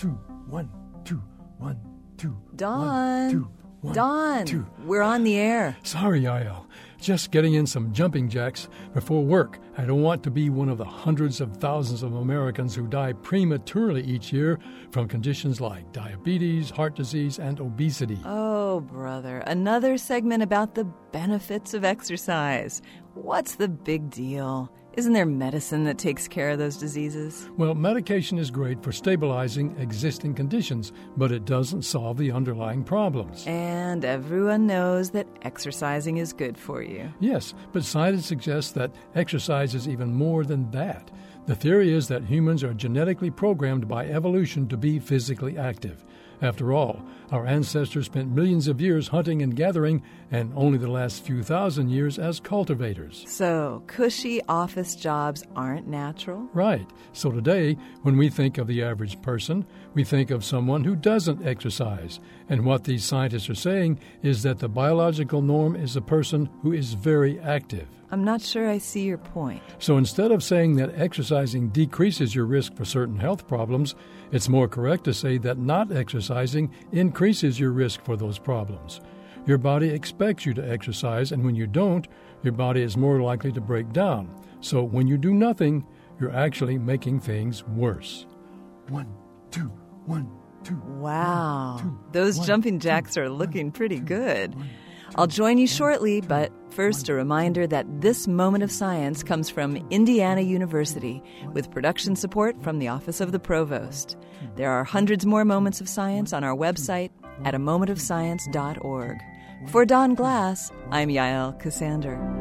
two, 1, 2, 1, 2. Don. 1, 2, 1, Don, 2. we're on the air. Sorry, Yael. Just getting in some jumping jacks before work. I don't want to be one of the hundreds of thousands of Americans who die prematurely each year from conditions like diabetes, heart disease, and obesity. Oh, brother, another segment about the benefits of exercise. What's the big deal? Isn't there medicine that takes care of those diseases? Well, medication is great for stabilizing existing conditions, but it doesn't solve the underlying problems. And everyone knows that exercising is good for you. Yes, but science suggests that exercise is even more than that. The theory is that humans are genetically programmed by evolution to be physically active. After all, our ancestors spent millions of years hunting and gathering, and only the last few thousand years as cultivators. So, cushy office jobs aren't natural? Right. So today, when we think of the average person, we think of someone who doesn't exercise. And what these scientists are saying is that the biological norm is a person who is very active. I'm not sure I see your point. So instead of saying that exercising decreases your risk for certain health problems, it's more correct to say that not exercising increases your risk for those problems. Your body expects you to exercise, and when you don't, your body is more likely to break down. So when you do nothing, you're actually making things worse. 1, 2, 1, 2. Wow. 1, 2, Those 1, jumping jacks 2, are looking 1, pretty 2, good. 1, 2, I'll join you 1, shortly, 2, but first a 1, reminder that this moment of science comes from Indiana University with production support from the Office of the Provost. There are hundreds more moments of science on our website at amomentofscience.org. For Don Glass, I'm Yael Cassander.